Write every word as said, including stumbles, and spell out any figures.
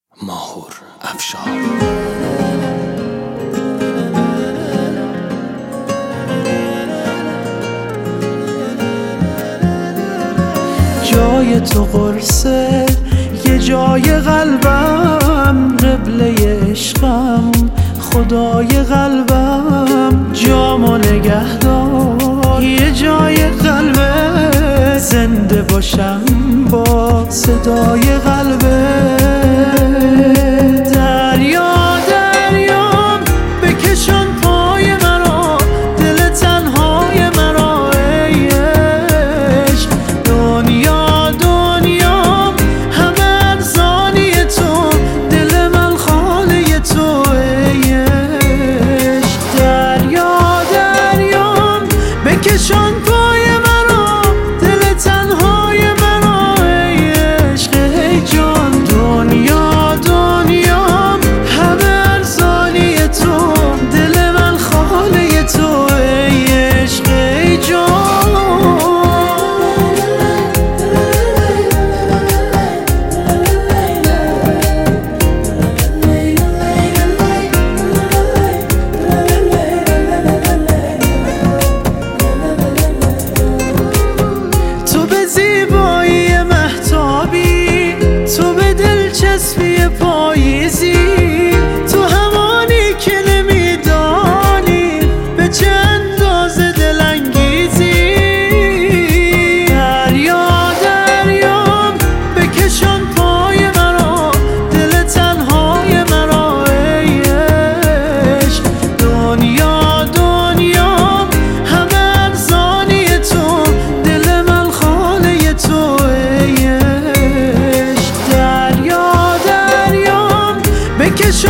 ماهور افشار. جای تو قرصه، یه جای قلبم، قبله عشقم، خدای قلبم. جامو نگهدار، یه جای قلبه، زنده باشم با صدای قلبه. دریا دریام بکشان پای مرا، دل تنهای مرا ای عشق. دنیا دنیام همه ارزانی تو، دل من خاله تو ای عشق. دریا دریام بکشان پای مرا، دل تنهای مرا ای عشق ای جان. دنیا دنیام همه ارزانی تو، دل من خاله تو ای عشق ای جان. تو به زیبایی مهتابی، تو به دلچسبی پاییزی، تو همانی که نمیدانی به چه اندازه دلانگیزی. دریا دریام بکشان پای مرا، دل تنهای مرا ای عشق. دنیا دنیام همه ارزانی تو، دل من خاله تو ای عشق. دریا دریام بکشان